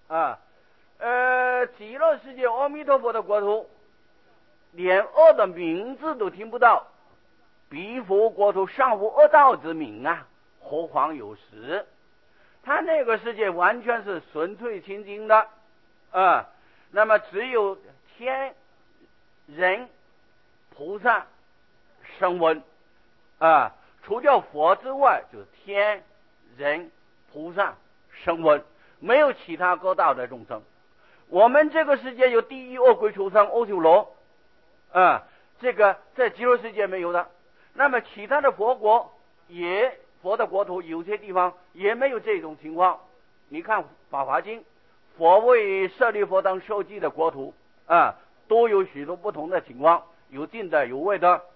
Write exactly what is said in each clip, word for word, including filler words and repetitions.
啊，呃，极乐世界阿弥陀佛的国土，连恶的名字都听不到，彼佛国土尚无恶道之名啊，何况有实？他那个世界完全是纯粹清净的啊，那么只有天人菩萨声闻啊，除掉佛之外，就是天人菩萨声闻，没有其他各道的众生。我们这个世界有地狱恶鬼畜生阿修罗啊，这个在极乐世界没有的。那么其他的佛国也佛的国土有些地方也没有这种情况。你看法华经，佛为舍利弗当受记的国土啊，都有许多不同的情况，有近的有位的。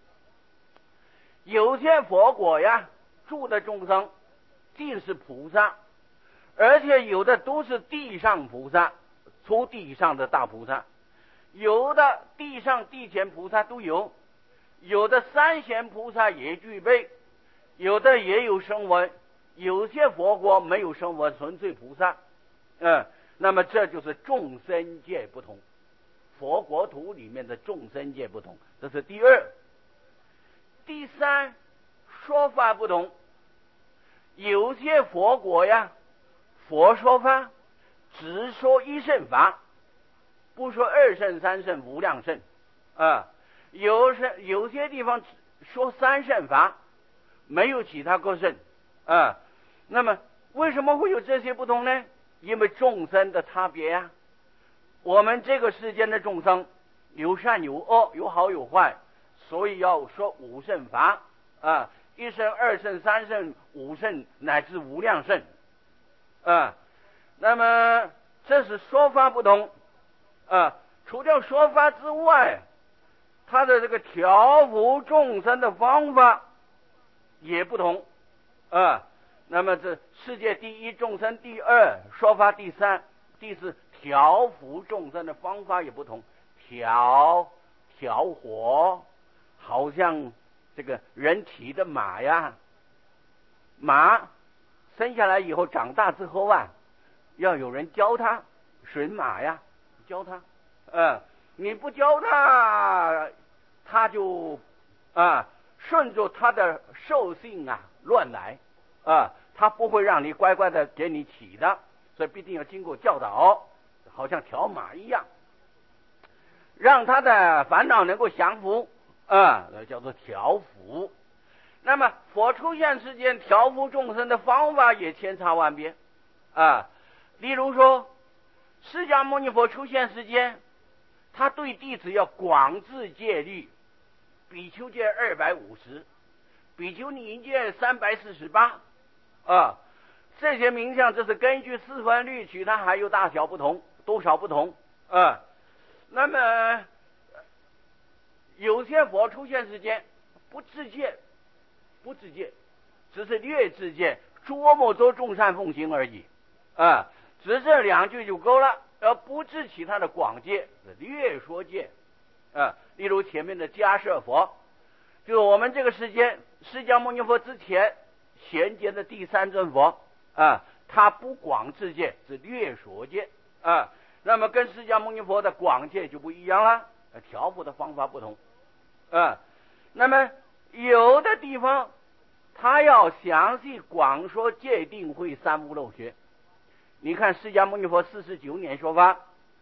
有些佛国呀，住的众生尽是菩萨，而且有的都是地上菩萨，出地上的大菩萨，有的地上地前菩萨都有，有的三贤菩萨也具备，有的也有声闻，有些佛国没有声闻，纯粹菩萨。嗯，那么这就是众生界不同，佛国土里面的众生界不同，这是第二。第三，说法不同，有些佛国呀，佛说法只说一圣法，不说二圣三圣无量圣啊。有些有些地方说三圣法，没有其他各圣啊。那么为什么会有这些不同呢？因为众生的差别呀、啊。我们这个世间的众生有善有恶，有好有坏，所以要说五圣法啊，一圣二圣三圣五圣乃至无量圣啊。那么这是说法不同啊，除掉说法之外，他的这个调伏众生的方法也不同啊。那么这世界第一，众生第二，说法第三，第四，调伏众生的方法也不同。调调火，好像这个人骑的马呀，马生下来以后长大之后啊，要有人教他驯马呀，教他，嗯，你不教他，他就啊顺着他的兽性啊乱来啊，他不会让你乖乖的给你骑的，所以必定要经过教导，好像调马一样，让他的烦恼能够降服啊，叫做调伏。那么佛出现世间调伏众生的方法也千差万别啊。例如说，释迦牟尼佛出现世间，他对弟子要广制戒律，比丘戒二百五十，比丘尼戒三百四十八啊。这些名相，这是根据四分律取，它还有大小不同，多少不同啊。那么有些佛出现世间不制戒，不制戒，只是略制戒，捉摸做众善奉行而已啊，只这两句就够了，而不治其他的广戒，略说戒啊。例如前面的迦摄佛，就是我们这个世间释迦牟尼佛之前衔接的第三尊佛啊，他不广制戒，是略说戒啊。那么跟释迦牟尼佛的广戒就不一样了，调伏的方法不同啊。那么有的地方他要详细广说戒定慧三无漏学。你看释迦牟尼佛四十九年说法，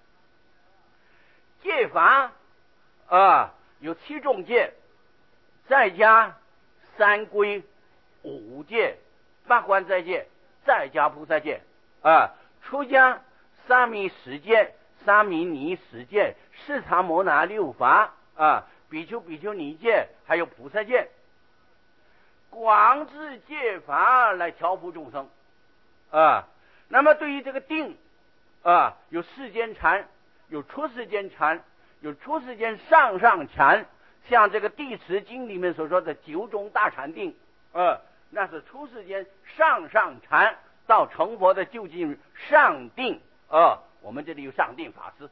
戒法啊有七种戒，再加三归五戒，八关斋戒，再加菩萨戒啊，出家沙弥十戒，沙弥尼十戒，释迦摩那六法啊，比丘比丘尼戒，还有菩萨戒，广制戒法来调伏众生啊。那么对于这个定啊，有世间禅，有出世间禅，有出世间上上禅，像这个地持经里面所说的九种大禅定啊，那是出世间上上禅到成佛的究竟上定啊。我们这里有上定法师，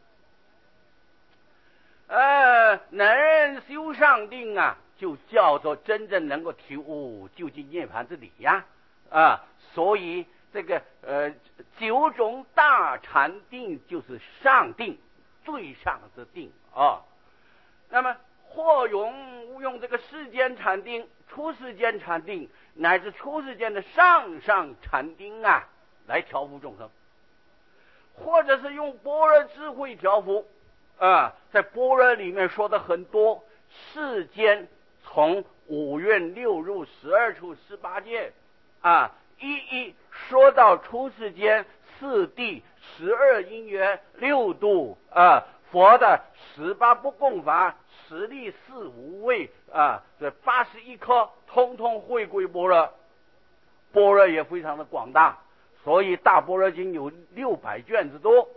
呃，能修上定啊，就叫做真正能够体悟究竟涅槃之理呀啊。所以这个呃九种大下禅定就是上定，最上之定啊。那么或用用这个世间禅定、出世间禅定乃至出世间的上上禅定啊，来调伏众生，或者是用般若智慧调伏啊。在般若里面说的很多，世间从五蕴六入十二处十八界啊，一一说到出世间四谛十二因缘六度啊，佛的十八不共法十力四无畏啊，这八十一颗通通回归般若。般若也非常的广大，所以大般若经有六百卷之多。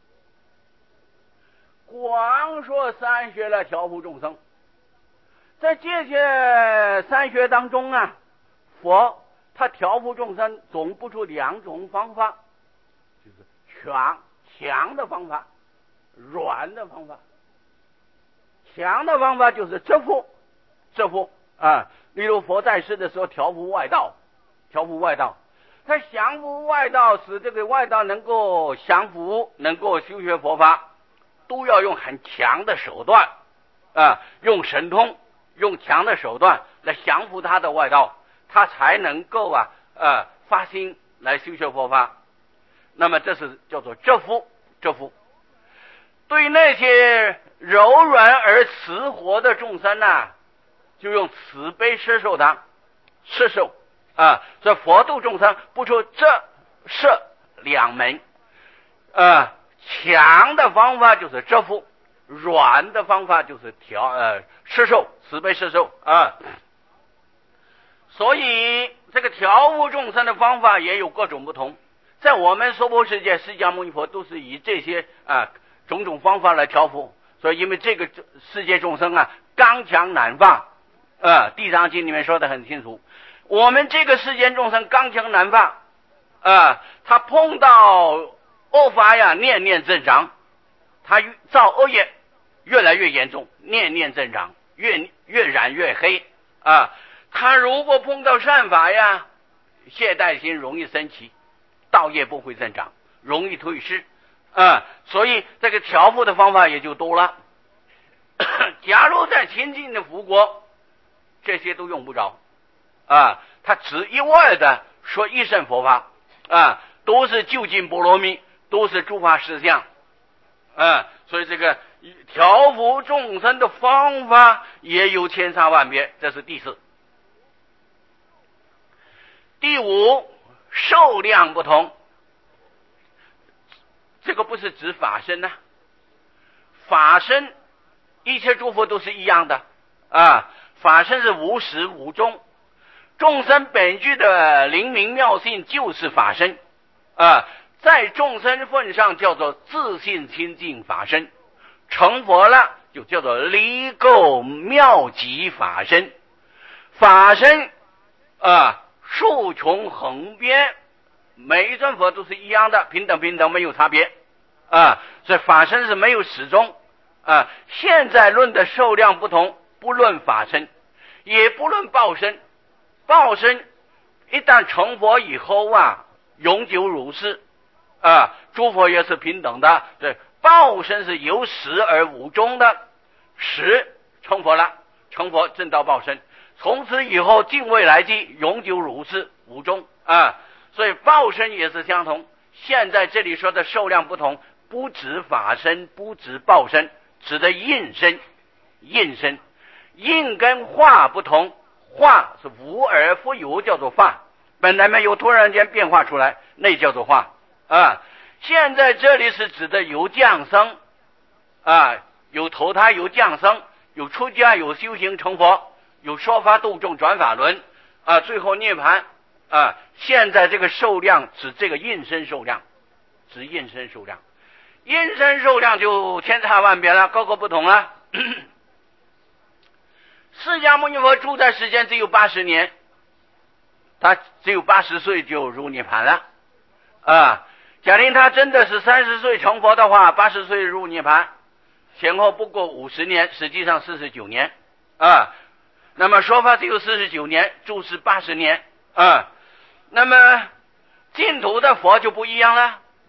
光说三学来调伏众生，在这些三学当中啊，佛他调伏众生总不出两种方法，就是强强的方法，软的方法。强的方法就是折伏，折伏啊。例如佛在世的时候调伏外道，调伏外道，他降伏外道，使这个外道能够降伏，能够修学佛法，都要用很强的手段啊，用神通，用强的手段来降服他的外道，他才能够啊呃发心来修学佛法。那么这是叫做折伏，折伏。对那些柔软而慈活的众生呢、啊，就用慈悲摄受他，摄受啊。所以佛度众生不出这摄两门啊。强的方法就是折伏，软的方法就是调呃摄受，慈悲摄受啊。所以这个调伏众生的方法也有各种不同。在我们娑婆世界，释迦牟尼佛都是以这些啊种种方法来调伏。所以因为这个世界众生啊刚强难放啊，地藏经里面说的很清楚，我们这个世间众生刚强难放啊，他碰到恶法呀，念念增长，他造恶业越来越严重，念念增长，越越染越黑啊。他如果碰到善法呀，懈怠心容易升起，道业不会增长，容易退失啊。所以这个调伏的方法也就多了。假如在亲近的佛国，这些都用不着啊，他只一味的说一声佛法啊，都是究竟波罗蜜，都是诸法实相啊。所以这个调伏众生的方法也有千差万别，这是第四。第五，受量不同。这个不是指法身啊，法身一切诸佛都是一样的啊，法身是无始无终，众生本具的灵明妙性就是法身啊，在众生份上叫做自性清净法身，成佛了就叫做离垢妙极法身。法身啊，数穷横边，每一尊佛都是一样的，平等平等，没有差别啊。所以法身是没有始终啊。现在论的受量不同，不论法身，也不论报身。报身一旦成佛以后啊，永久如是啊，诸佛也是平等的。对，报身是有始而无终的，始成佛了，成佛正道报身，从此以后尽未来际，永久如是无终啊。所以报身也是相同。现在这里说的受量不同，不指法身，不指报身，指的应身。应身应跟化不同，化是无而复有，叫做化，本来没有，突然间变化出来，那叫做化啊。现在这里是指的有降生啊，有投胎，有降生，有出家，有修行成佛，有说法度众转法轮啊，最后涅槃啊。现在这个受量指这个应身受量，指应身受量，应身受量就千差万别了，各个不同了。释迦牟尼佛住在世间只有八十年，他只有八十岁就入涅槃了啊。假定他真的是三十岁成佛的话，八十岁入涅槃，前后不过五十年，实际上四十九年啊。那么说法只有四十九年，住世八十年啊。那么净土的佛就不一样了，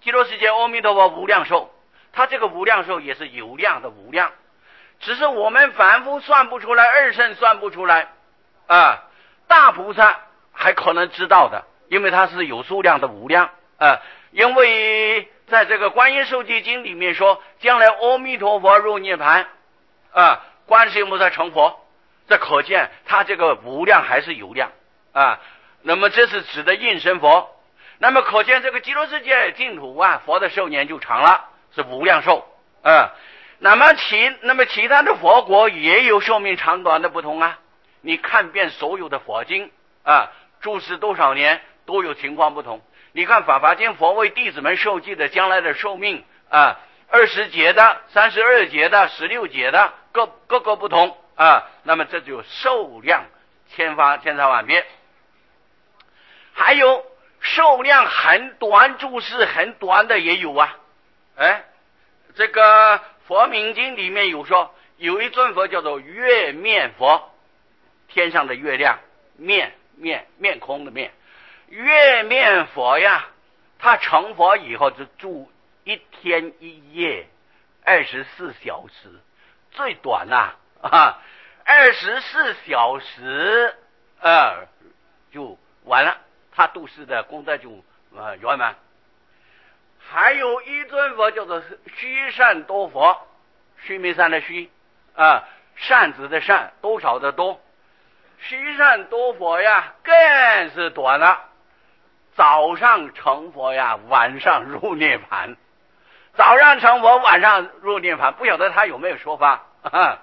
极乐世界阿弥陀佛无量寿，他这个无量寿也是有量的无量，只是我们凡夫算不出来，二圣算不出来啊，大菩萨还可能知道的，因为它是有数量的无量啊。因为在这个观音受记经里面说，将来阿弥陀佛入涅盘啊，观世音菩萨成佛，这可见他这个无量还是有量啊。那么这是指的应身佛，那么可见这个极乐世界净土啊，佛的寿年就长了，是无量寿啊。那么其那么其他的佛国也有寿命长短的不同啊。你看遍所有的佛经啊，住世多少年都有情况不同。你看法华经佛为弟子们授记的将来的寿命啊，二十节的、三十二节的、十六节的，各各个不同啊。那么这就寿量千发千差万别。还有寿量很短、住世很短的也有啊。哎，这个佛名经里面有说，有一尊佛叫做月面佛，天上的月亮，面面面空的面，月面佛呀，他成佛以后就住一天一夜，二十四小时，最短呐啊，二十四小时呃就完了，他度世的功德就呃圆满。还有一尊佛叫做须善多佛，须弥山的须啊，善子的善，多少的多。须善多佛呀，更是短了，早上成佛呀，晚上入涅盘。早上成佛，晚上入涅盘，不晓得他有没有说法啊？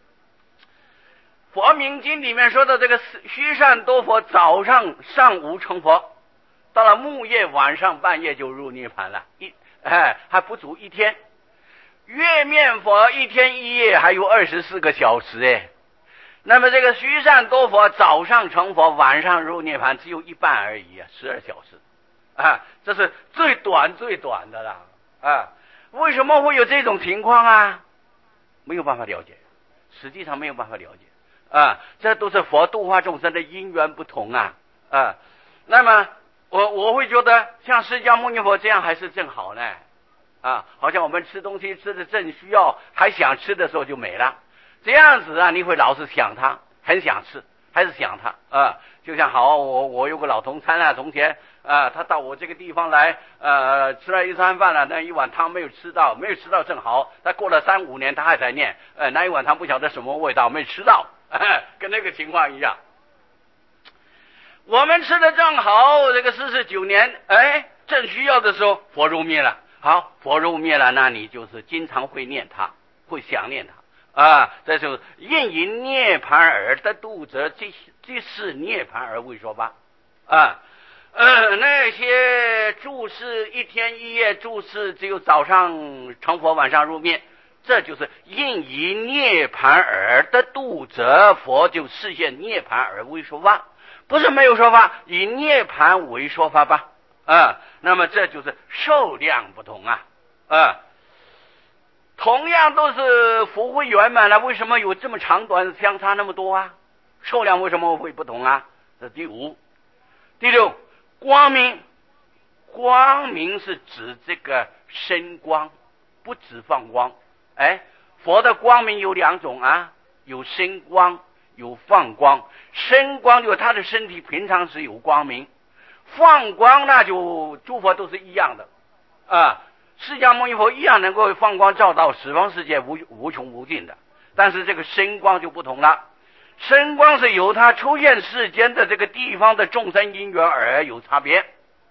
佛名经里面说的这个须善多佛，早上上午成佛，到了暮夜晚上半夜就入涅盘了，一哎还不足一天。月面佛一天一夜还有二十四个小时哎。那么这个须善多佛早上成佛，晚上入涅盘，只有一半而已啊，十二小时啊，这是最短最短的了啊。为什么会有这种情况啊？没有办法了解，实际上没有办法了解啊，这都是佛度化众生的因缘不同啊啊。那么我我会觉得像释迦牟尼佛这样还是正好呢啊，好像我们吃东西吃的正需要，还想吃的时候就没了。这样子啊，你会老是想他，很想吃，还是想他啊。就像好，我我有个老同参啊，从前啊，他到我这个地方来，呃，吃了一餐饭了，那一碗汤没有吃到，没有吃到正好，他过了三五年，他还在念，呃，那一碗汤不晓得什么味道，没吃到，呃、跟那个情况一样。我们吃的正好，这个四十九年，哎，正需要的时候，佛入灭了。好，佛入灭了，那你就是经常会念他，会想念他。啊，这就是应以涅盘而得度者，即即是涅盘而为说法啊。呃，那些住世一天一夜住世，只有早上成佛，晚上入灭，这就是应以涅盘而得度者，佛就示现涅盘而为说法，不是没有说法，以涅盘为说法吧啊。那么这就是寿量不同啊啊。同样都是福慧圆满了，为什么有这么长短相差那么多啊？寿量为什么会不同啊？这第五。第六，光明。光明是指这个身光，不止放光。哎，佛的光明有两种啊，有身光，有放光。身光就是他的身体平常是有光明，放光那就诸佛都是一样的啊。释迦牟尼佛一样能够放光照到十方世界无无穷无尽的，但是这个身光就不同了。身光是由他出现世间的这个地方的众生因缘而有差别。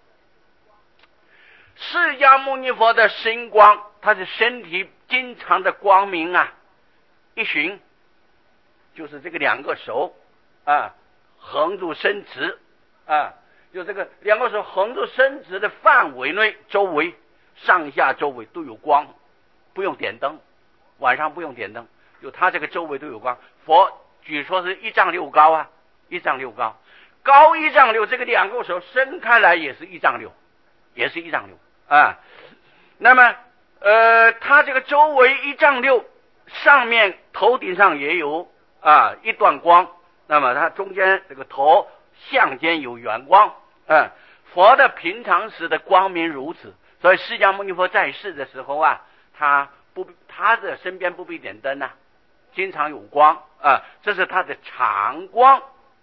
释迦牟尼佛的身光，他是身体经常的光明啊，一寻就是这个两个手啊，横住伸直啊，就这个两个手横住伸直的范围内，周围上下周围都有光，不用点灯，晚上不用点灯，就他这个周围都有光。佛据说是一丈六高啊，一丈六高，高一丈六，这个两个手伸开来也是一丈六，也是一丈六啊。那么呃，他这个周围一丈六，上面头顶上也有啊一段光，那么它中间这个头相间有圆光，嗯、啊，佛的平常时的光明如此。 所以释迦牟尼佛在世的时候啊，他不他的身边不必点灯啊，经常有光啊，这是他的常光。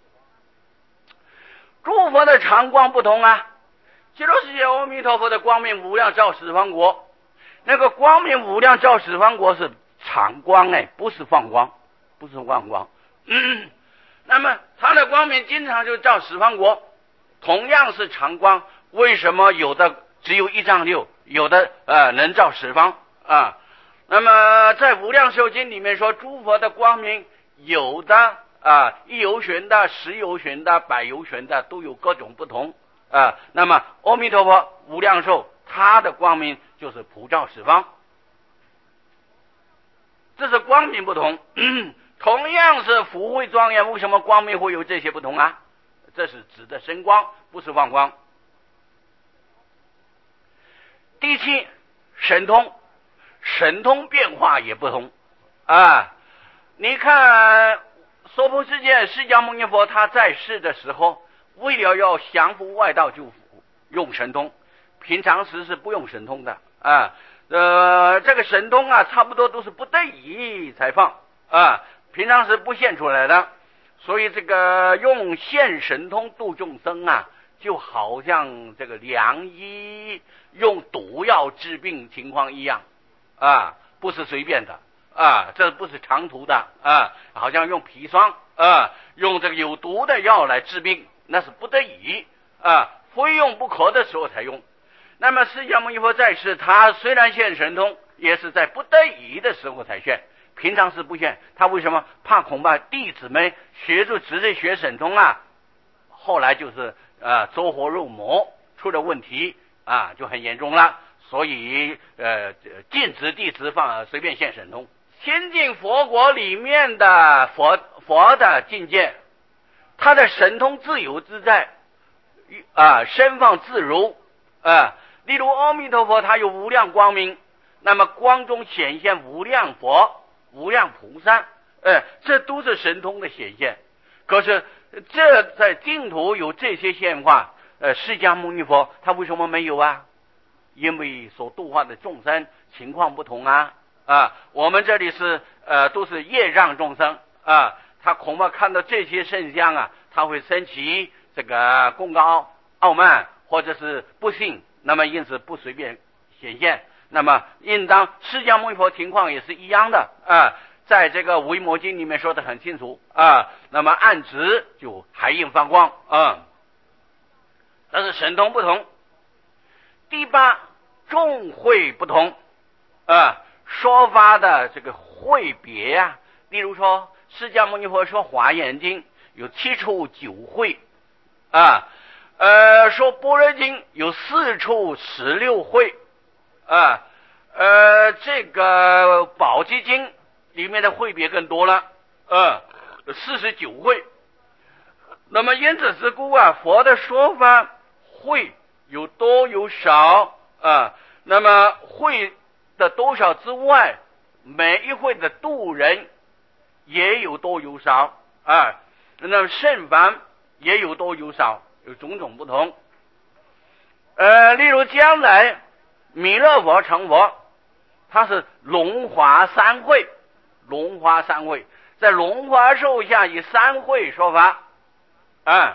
诸佛的常光不同啊，极乐世界阿弥陀佛的光明无量照十方国，那个光明无量照十方国是常光哎，不是放光，不是放光。嗯，那么他的光明经常就照十方国，同样是常光，为什么有的只有一丈六，有的呃能照十方啊？那么在无量寿经里面说，诸佛的光明有的啊一由旬的、十由旬的、百由旬的，都有各种不同啊。那么阿弥陀佛无量寿，他的光明就是普照十方，这是光明不同。同样是福慧庄严，为什么光明会有这些不同啊？这是指的神光，不是放光。第七，神通，神通变化也不同啊。你看娑婆世界释迦牟尼佛他在世的时候，为了要降伏外道就用神通，平常时是不用神通的啊。呃，这个神通啊，差不多都是不得已才放啊，平常时不现出来的。所以这个用现神通度众生啊，就好像这个良医用毒药治病情况一样啊，不是随便的啊，这不是长途的啊，好像用砒霜啊，用这个有毒的药来治病，那是不得已啊，非用不可的时候才用。那么释迦牟尼佛在世，他虽然现神通，也是在不得已的时候才现，平常是不现。他为什么？怕恐怕弟子们学着直接学神通啊，后来就是呃走火入魔，出了问题啊，就很严重了。所以呃禁止弟子放随便现神通。亲近佛国里面的佛佛的境界，他的神通自由自在啊，身放自如啊。例如阿弥陀佛他有无量光明，那么光中显现无量佛、无量菩萨，呃，这都是神通的显现。可是这在净土有这些现化，呃，释迦牟尼佛他为什么没有啊？因为所度化的众生情况不同啊啊！我们这里是呃都是业障众生啊，他恐怕看到这些圣像啊，他会升起这个功高傲慢，或者是不信，那么因此不随便显现。那么应当释迦牟尼佛情况也是一样的啊，在这个维摩经里面说得很清楚啊。那么暗指就海印放光啊，但是神通不同。第八，众会不同啊，说法的这个会别啊，例如说释迦牟尼佛说华严经有七处九会啊，呃，说般若经有四处十六会啊，呃，这个宝积经里面的会别更多了，呃，四十九会。那么因此之故啊，佛的说法会有多有少啊，那么会的多少之外，每一会的度人也有多有少啊，那么圣凡也有多有少，有种种不同。呃，例如将来弥勒佛成佛，他是龙华三会，龙华三会在龙华寿下以三会说法啊。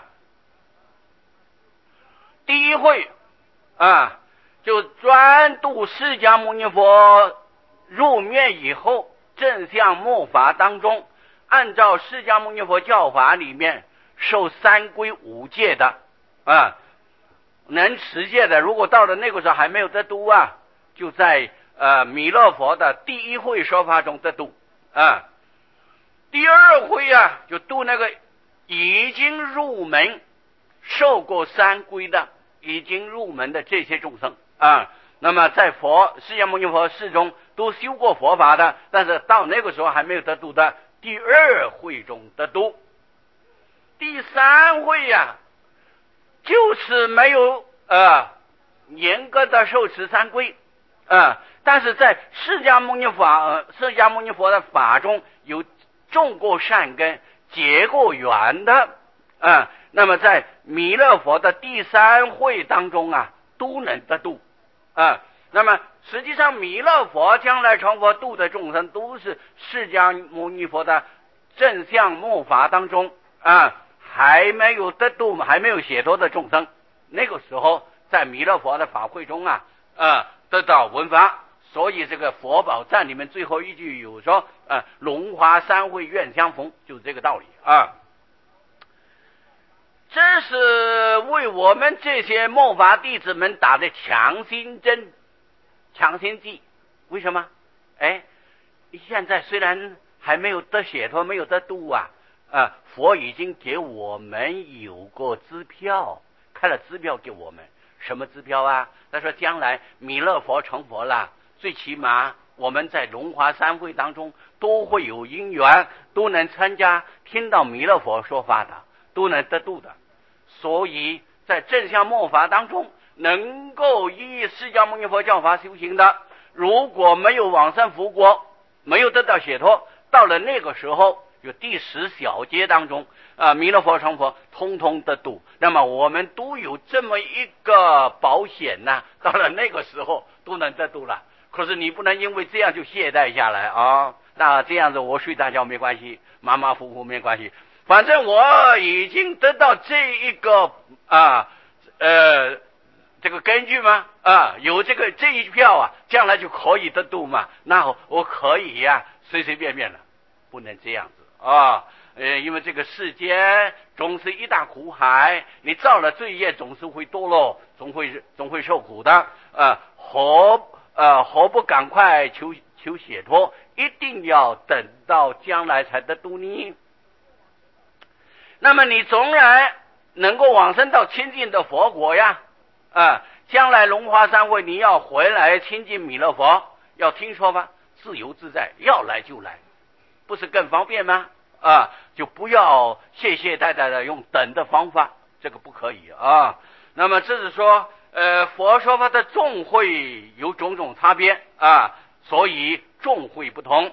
第一会啊，就专度释迦牟尼佛入灭以后正向末法当中，按照释迦牟尼佛教法里面受三皈五戒的啊，能持戒的，如果到了那个时候还没有得度啊，就在呃弥勒佛的第一会说法中得度啊。第二会啊，就度那个已经入门受过三皈的已经入门的这些众生啊，那么在佛释迦牟尼佛世中都修过佛法的，但是到那个时候还没有得度的，第二会中得度。第三会呀、啊，就是没有呃严格的受持三皈啊，但是在释迦牟尼法、呃、释迦牟尼佛的法中有种过善根结过缘的啊，那么在弥勒佛的第三会当中啊，都能得度啊。那么实际上弥勒佛将来成佛度的众生，都是释迦牟尼佛的正相末法当中啊，还没有得度还没有解脱的众生，那个时候在弥勒佛的法会中啊啊得到闻法。所以这个佛宝赞里面最后一句有说啊，龙华三会愿相逢，就是这个道理啊。这是为我们这些末法弟子们打的强心针、强心剂。为什么？哎，现在虽然还没有得解脱，没有得度啊，啊，佛已经给我们有过支票，开了支票给我们。什么支票啊？他说将来弥勒佛成佛了，最起码我们在龙华三会当中都会有因缘，都能参加听到弥勒佛说法的，都能得度的。所以在正相末法当中，能够依释迦牟尼佛教法修行的，如果没有往生佛国，没有得到解脱，到了那个时候，就第十小节当中啊，弥勒佛成佛，通通得度。那么我们都有这么一个保险呐、啊，到了那个时候都能得度了。可是你不能因为这样就懈怠下来啊！那这样子我睡大觉没关系，马马虎虎没关系，反正我已经得到这一个啊呃这个根据吗？啊，有这个这一票啊，将来就可以得度嘛。那我可以呀、啊，随随便便的，不能这样子啊！呃，因为这个世间总是一大苦海，你造了罪业，总是会堕落，总会总会受苦的啊！何呃，何不赶快求求解脱？一定要等到将来才得度呢？那么你纵然能够往生到亲近的佛国呀，啊，将来龙华三会你要回来亲近弥勒佛，要听说吧，自由自在，要来就来，不是更方便吗？啊，就不要懈懈怠怠的用等的方法，这个不可以啊。那么这是说。呃，佛说法的众会有种种差别啊，所以众会不同。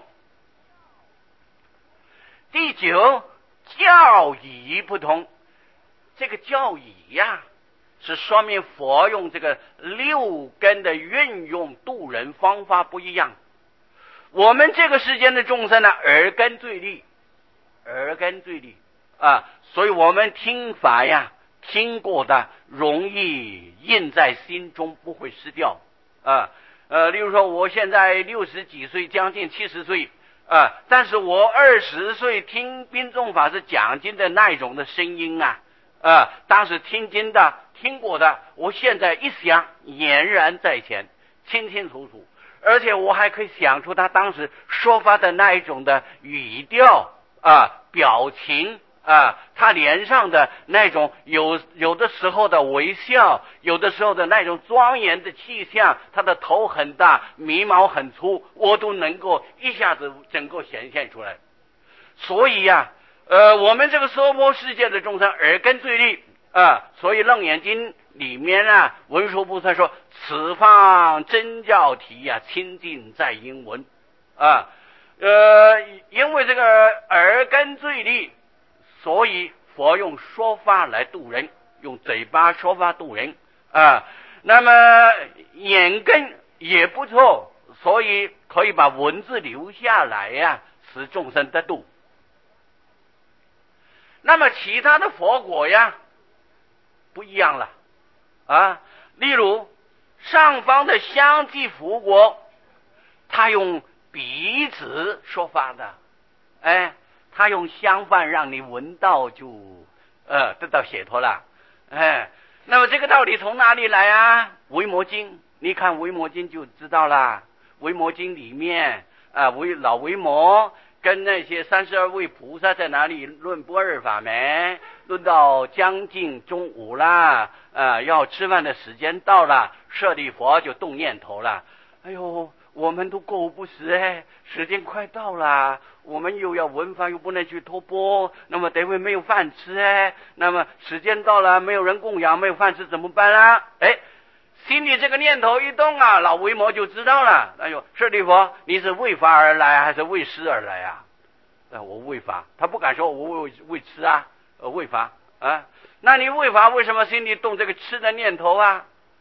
第九，教义不同。这个教义呀、啊，是说明佛用这个六根的运用度人方法不一样。我们这个世间的众生呢，耳根最利，耳根最利啊，所以我们听法呀。听过的容易印在心中，不会失掉啊。呃，例如说，我现在六十几岁，将近七十岁啊，但是我二十岁听宾众法师讲经的那一种的声音啊，啊，当时听经的听过的，我现在一想，俨然在前，清清楚楚，而且我还可以想出他当时说法的那一种的语调啊，表情。啊，他脸上的那种有有的时候的微笑，有的时候的那种庄严的气象，他的头很大，眉毛很粗，我都能够一下子整个显现出来。所以呀、啊，呃，我们这个娑婆世界的众生耳根最利啊，所以《楞严经》里面啊，文殊菩萨说：“此方真教体呀、啊，清净在音闻啊。”呃，因为这个耳根最利。所以佛用说法来度人，用嘴巴说法度人啊。那么眼根也不错，所以可以把文字留下来呀、啊，使众生得度。那么其他的佛果呀，不一样了啊。例如上方的香积佛国，他用鼻子说法的，哎。他用香饭让你闻到就呃得到解脱了，哎，那么这个道理从哪里来啊？维摩经，你看维摩经就知道了。维摩经里面啊，维老维摩跟那些三十二位菩萨在哪里论不二法门，论到将近中午啦，啊，要吃饭的时间到了，舍利佛就动念头了，哎呦。我们都过午不食哎，时间快到了，我们又要闻法，又不能去托钵，那么等会没有饭吃哎，那么时间到了，没有人供养，没有饭吃怎么办啊？哎，心里这个念头一动啊，老维摩就知道了。哎呦，舍利佛，你是为法而来还是为施而来啊？啊，我为法，他不敢说我为为吃啊，呃，为法啊。那你为法为什么心里动这个吃的念头啊？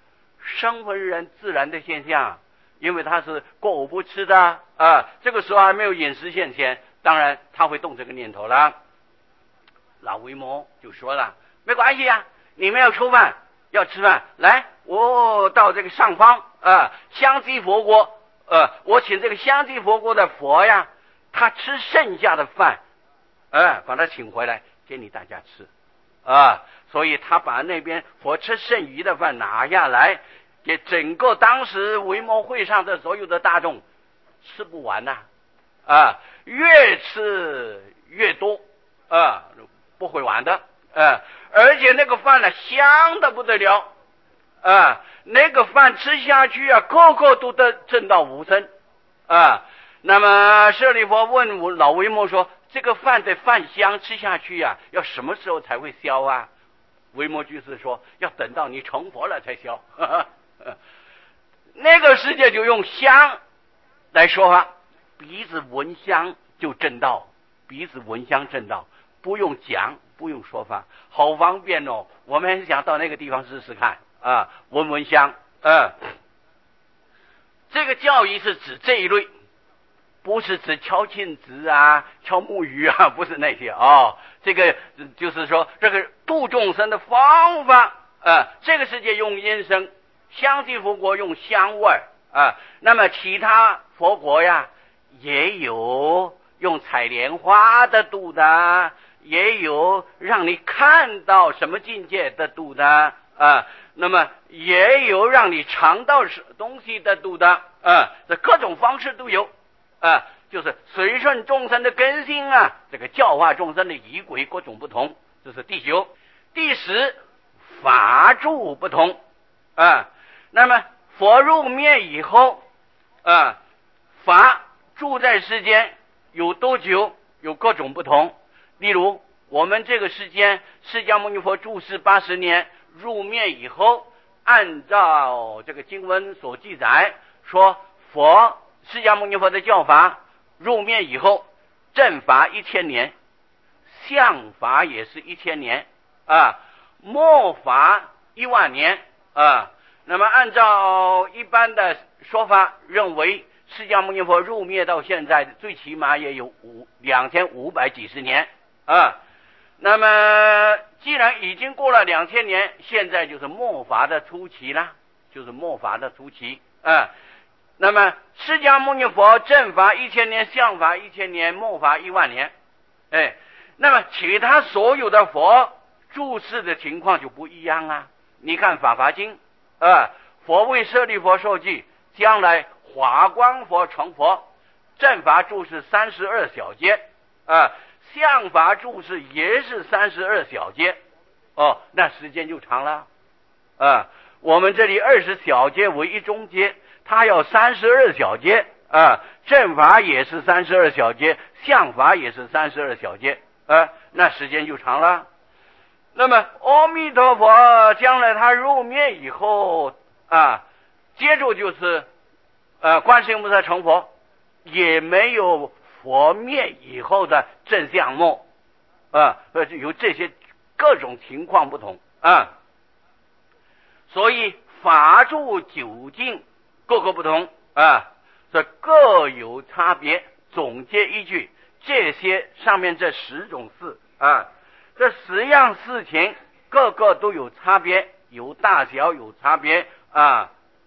生为人自然的现象，因为他是过午不吃的啊、呃，这个时候还没有饮食现前，当然他会动这个念头了。老维摩就说了，没关系呀，你们要吃饭要吃饭，来，我到这个上方啊、呃，香积佛国，呃，我请这个香积佛国的佛呀，他吃剩下的饭，呃，把他请回来给你大家吃啊、呃，所以他把那边佛吃剩余的饭拿下来，给整个当时维摩会上的所有的大众吃不完呐、啊，啊，越吃越多啊，不会完的啊，而且那个饭呢香的不得了啊，那个饭吃下去啊，个个都得证到无生啊。那么舍利弗问我老维摩说，这个饭的饭香吃下去呀、啊，要什么时候才会消啊？维摩居士说，要等到你成佛了才消。呵呵那个世界就用香来说话，鼻子闻香就证道，鼻子闻香证道，不用讲，不用说法，好方便哦。我们很想到那个地方试试看啊，闻闻香。嗯，这个教义是指这一类，不是指敲磬子啊、敲木鱼啊，不是那些哦。这个就是说，这个度众生的方法，呃，这个世界用音声，香积佛国用香味啊、呃。那么其他佛国呀，也有用采莲花的度的，也有让你看到什么境界的度的啊、呃。那么也有让你尝到东西的度的啊、呃，这各种方式都有啊。呃就是随顺众生的根性啊，这个教化众生的仪轨各种不同，这是第九。第十，法住不同啊。那么佛入灭以后啊，法住在世间有多久，有各种不同。例如我们这个世间，释迦牟尼佛住世八十年，入灭以后，按照这个经文所记载说，佛释迦牟尼佛的教法入灭以后，正法一千年，相法也是一千年啊，末法一万年啊。那么按照一般的说法，认为释迦牟尼佛入灭到现在，最起码也有五两千五百几十年啊。那么既然已经过了两千年，现在就是末法的初期了，就是末法的初期啊。那么释迦牟尼佛正法一千年，相法一千年，末法一万年，哎，那么其他所有的佛住世的情况就不一样啊。你看《法华经》啊，佛为舍利弗受记，将来华光佛成佛，正法住世三十二小节啊，相法住世也是三十二小节哦，那时间就长了啊。我们这里二十小节为一中节，他要三十二小节啊，正法也是三十二小节，相法也是三十二小节啊，那时间就长了。那么阿弥陀佛将来他入灭以后啊，接着就是呃观世音菩萨成佛，也没有佛灭以后的正相末啊，有这些各种情况不同啊。所以法住究竟各个不同啊，这各有差别。总结一句，这些上面这十种事啊，这十样事情各个都有差别，有大小有差别啊。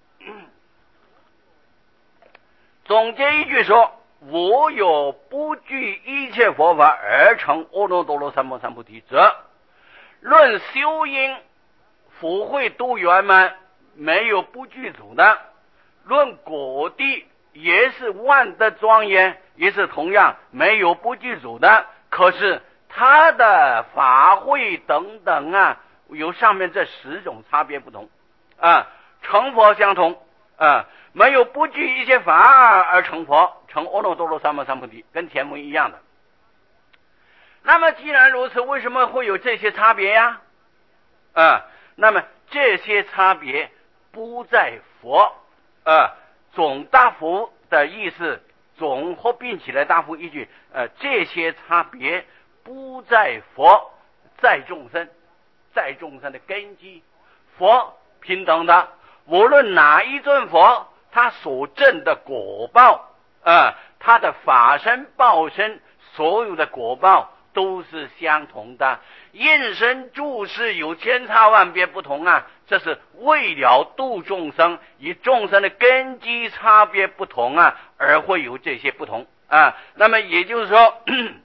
总结一句说，我有不惧一切佛法而成阿耨多罗三藐三菩提者，论修因福慧度圆满，没有不具足的。论果地也是万德庄严，也是同样没有不具足的。可是他的法会等等啊，有上面这十种差别不同啊，成佛相同啊，没有不具一切法而成佛，成阿耨多罗三藐三菩提，跟前文一样的。那么既然如此，为什么会有这些差别呀？啊，那么这些差别不在佛啊，总大佛的意思，总合并起来大佛一句，呃，这些差别不在佛，在众生，在众生的根基。佛平等的， 无论哪一尊佛，他所证的果报啊，他的法身报身所有的果报都是相同的，应身注释有千差万别不同啊，这是为了度众生，以众生的根基差别不同啊，而会有这些不同啊。那么也就是说，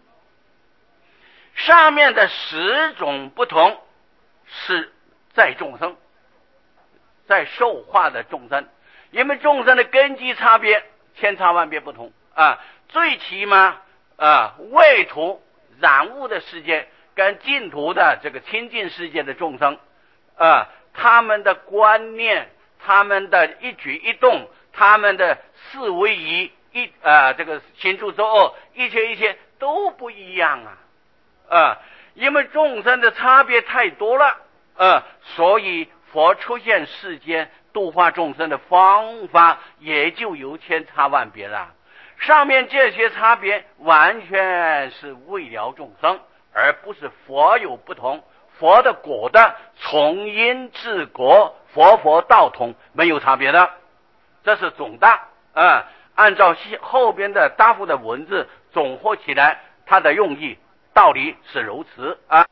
上面的十种不同是在众生，在受化的众生，因为众生的根基差别千差万别不同啊，最起码啊，未土染污的世界跟净土的这个清净世界的众生啊，他们的观念，他们的一举一动，他们的四维仪一啊，这个行住坐卧，一切一切都不一样啊啊，因为众生的差别太多了啊，所以佛出现世间度化众生的方法也就有千差万别了。上面这些差别完全是为了众生，而不是佛有不同。佛的果的从因至果，佛佛道同，没有差别的，这是总的啊。按照后边的答复的文字总合起来，它的用意道理是如此啊。